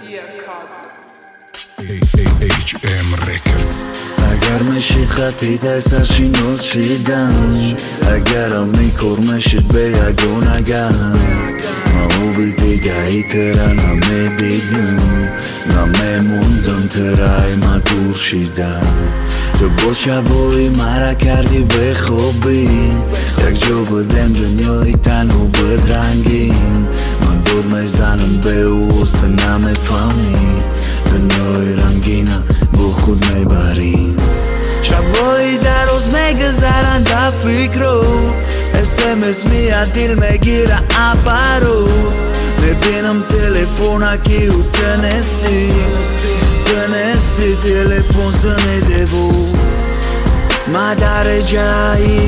HM Records. اگر میشید خطیت از سرشی نوز شیدم اگرم میکرمشید به یگونگم ما او بیدیگهی تره نمیدیدم نمیموندم تره ما دور شیدم تو با شبایی مرا کردی به خوبی یک جا بودم دنیای تنها بدرنگین من دور میزنم به اوست نمیفهمی دنیای رنگینه با خود میبریم شبایی در روز میگذرن در فکرو SMS میاد دل میگیره اپرو میبینم تلفون که او تنستی تلفون سنیده بود ما در جای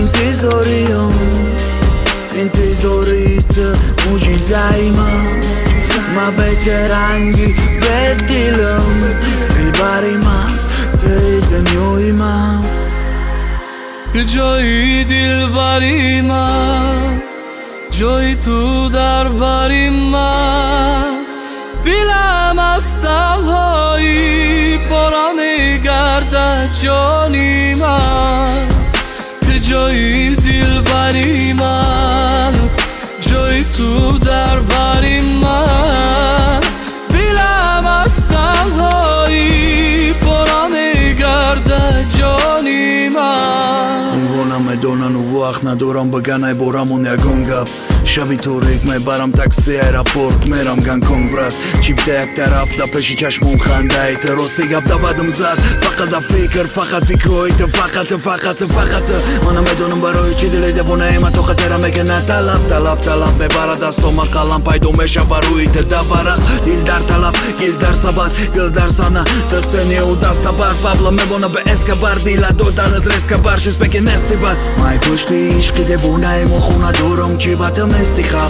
انتظاریت موجیزای ما به رنگی به دلم دلبری من تی دنیای من که جایی دلبری من جایی تو در بری من دلم از تنهایی پرا میگردد جانی من که جایی دلبری من جایی تو در بری من دلم از تنهایی پرا میگردد جانی من اونگونه میدونن و وقت ندارم بگن ای بارمون یگون گپ شبی تو ریک میبرم تاکسی ایرپورت میرم گنکونگ برد چیپ تا یک طرف دا پیشی چشمون خنده ای ترستی گپ دا بدم زد فقط دا فقط فکرهایت فقط منم میدونم برای چی دلی دوونه ایمه تو خطره میگه نه طلب میبره دستم قلم پیدا میشه بروی تا ورق گل در طلب گل در ثبت گل در سنه تسنی و دست بر پابلو میبونه به اسکبر دیل دادن درسکبر شیز بگه نستی بد مای پشتی عشقی دوونه ایمو خونه دورم چی باتم استخاب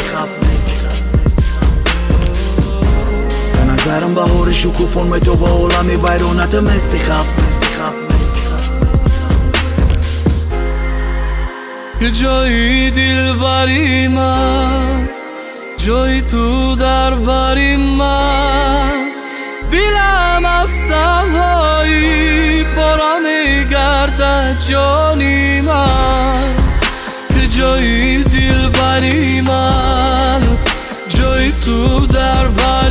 به نظرم بهار شکوفون می تو و عالمی ویرانتم استخاب که جایی دلبری من جایی تو در بری من دلم از تنهایی پرا میگردد جانی من که جایی دلبری من جایی تو در بری